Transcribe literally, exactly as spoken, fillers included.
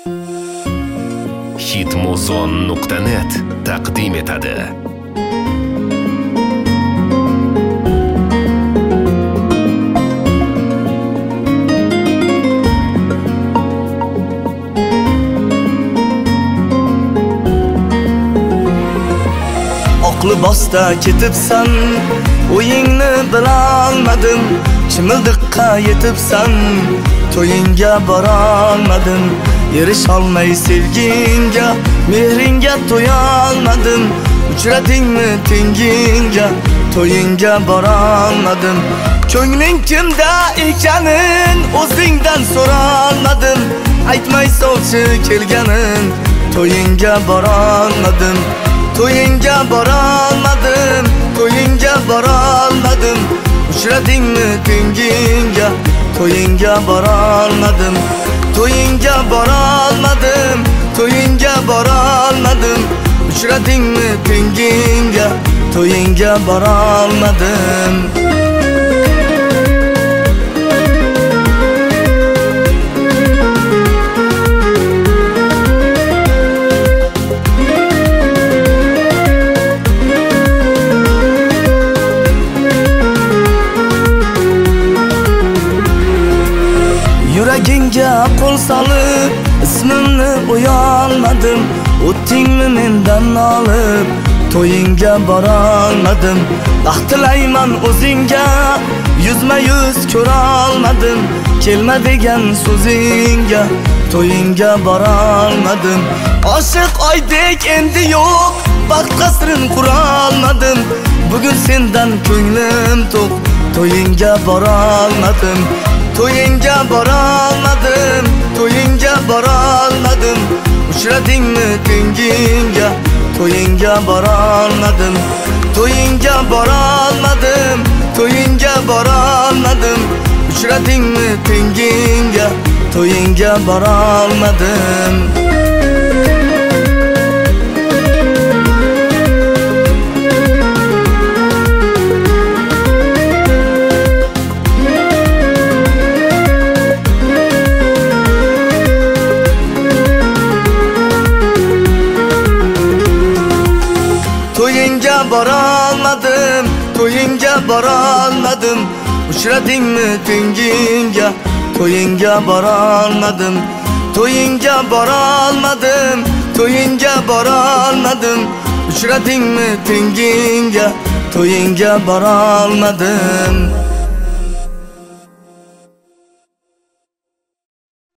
hitmuzon nuqta net taqdim etadi. Oq libosda ketibsan, o'yingni bilolmadim. Chimildiqqa yetibsan, to'yingga borolmadim. Erisholmay sevgingga, mehringga to'yolmadim. Uchradingmi tengingga, to'yingga borolmadim. Ko'ngling kimda ekanin o'zingdan so'rolmadim. Aytmay sovchi kelganin, to'yingga borolmadim. To'yingga borolmadim, to'yingga borolmadim. Uchradingmi tengingga, to'yingga borolmadim. To'yingga borolmadim, to'yingga borolmadim. Uchradingmi tengingga, to'yingga borolmadim. Yuragingga qo'l solib, ismimni uyolmadim. O'tdingmi mendan olib, to'yingga borolmadim. Baxt tilayman o'zingga, yuzma yuz ko'rolmadim. Kelma degan so'zingga, to'yingga borolmadim. Oshiq oydek endi yo'q, baxt qasrin qurolmadim. Bugun sendan ko'nglim to'q, to'yingga borolmadim. To'yingga borolmadim, to'yingga borolmadim. Uchradingmi tengingga, to'yingga borolmadim. To'yingga borolmadim, to'yingga borolmadim. Uchradingmi tengingga, to'yingga borolmadim. To'yingga borolmadim, to'yingga borolmadim. Uchradingmi tengingga, to'yingga borolmadim. To'yingga borolmadim, to'yingga borolmadim. Uchradingmi tengingga, to'yingga borolmadim.